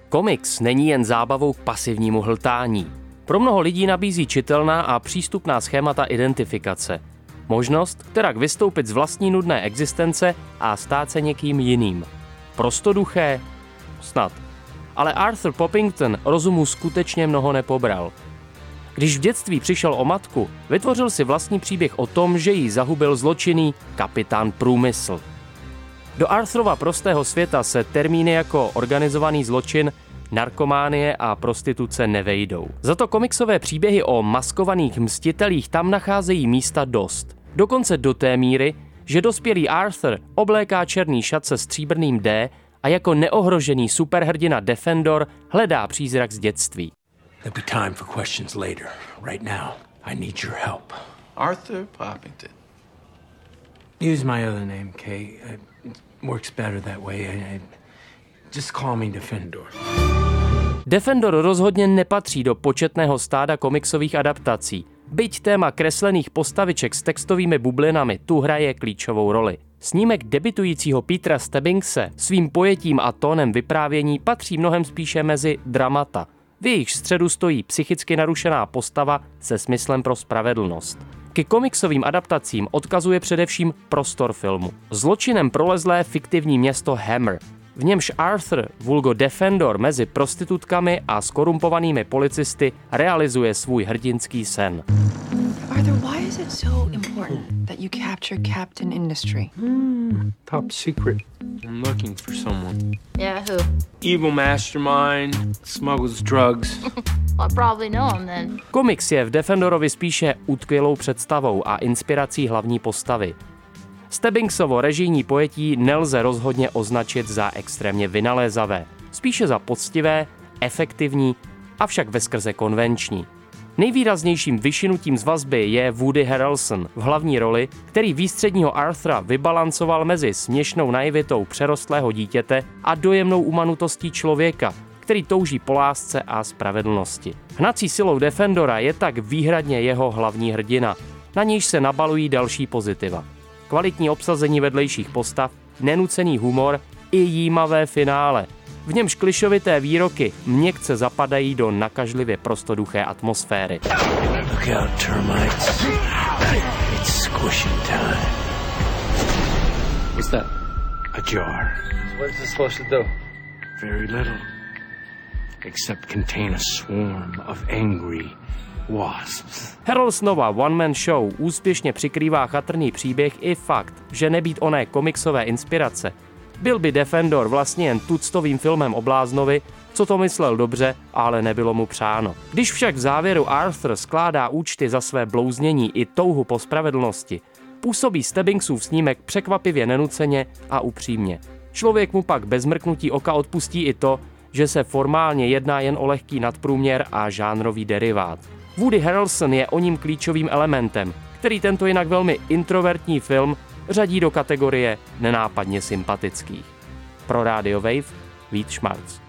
Komiks není jen zábavou k pasivnímu hltání. Pro mnoho lidí nabízí čitelná a přístupná schémata identifikace. Možnost, kterak vystoupit z vlastní nudné existence a stát se někým jiným. Prostoduché? Snad. Ale Arthur Poppington rozumu skutečně mnoho nepobral. Když v dětství přišel o matku, vytvořil si vlastní příběh o tom, že jí zahubil zločinný kapitán Průmysl. Do Arthurova prostého světa se termíny jako organizovaný zločin, narkománie a prostituce nevejdou. Za to komiksové příběhy o maskovaných mstitelích tam nacházejí místa dost. Dokonce do té míry, že dospělý Arthur obléká černý šat se stříbrným D a jako neohrožený superhrdina Defendor hledá přízrak z dětství. There'll be time for questions later. Right now, I need your help. Arthur Poppington. Use my other name, Kay. It works better that way. Just call me Defendor. Defendor rozhodně nepatří do početného stáda komiksových adaptací. Byť téma kreslených postaviček s textovými bublinami tu hraje klíčovou roli. Snímek debutujícího Petera Stebbingse svým pojetím a tónem vyprávění patří mnohem spíše mezi dramata. V jejich středu stojí psychicky narušená postava se smyslem pro spravedlnost. Ke komiksovým adaptacím odkazuje především prostor filmu. Zločinem prolezlé fiktivní město Hammer, v němž Arthur, vulgo Defendor, mezi prostitutkami a skorumpovanými policisty realizuje svůj hrdinský sen. Arthur, why is it so important that you capture Captain Industry? Top secret. I'm looking for someone. Yeah, who? Evil mastermind, smuggles drugs. I probably know him then. Komiks je v Defendorovi spíše utkvělou představou a inspirací hlavní postavy. Stebbingsovo režijní pojetí nelze rozhodně označit za extrémně vynalézavé, spíše za poctivé, efektivní, avšak veskrze konvenční. Nejvýraznějším vyšinutím z vazby je Woody Harrelson v hlavní roli, který výstředního Arthura vybalancoval mezi směšnou naivitou přerostlého dítěte a dojemnou umanutostí člověka, který touží po lásce a spravedlnosti. Hnací silou Defendora je tak výhradně jeho hlavní hrdina, na níž se nabalují další pozitiva. Kvalitní obsazení vedlejších postav, nenucený humor i jímavé finále. V němž klišovité výroky měkce zapadají do nakažlivě prostoduché atmosféry. Look out, termites. It's squishing time. What's that? A jar. What's it supposed to do? Very little. Except contain a swarm of angry wasps. Harrelsonova one-man show úspěšně přikrývá chatrný příběh i fakt, že nebýt oné komiksové inspirace, byl by Defendor vlastně jen tuctovým filmem o bláznovi, co to myslel dobře, ale nebylo mu přáno. Když však v závěru Arthur skládá účty za své blouznění i touhu po spravedlnosti, působí Stebbingsův snímek překvapivě nenuceně a upřímně. Člověk mu pak bez mrknutí oka odpustí i to, že se formálně jedná jen o lehký nadprůměr a žánrový derivát. Woody Harrelson je o ním klíčovým elementem, který tento jinak velmi introvertní film řadí do kategorie nenápadně sympatických. Pro Radio Wave Vít Šmarc.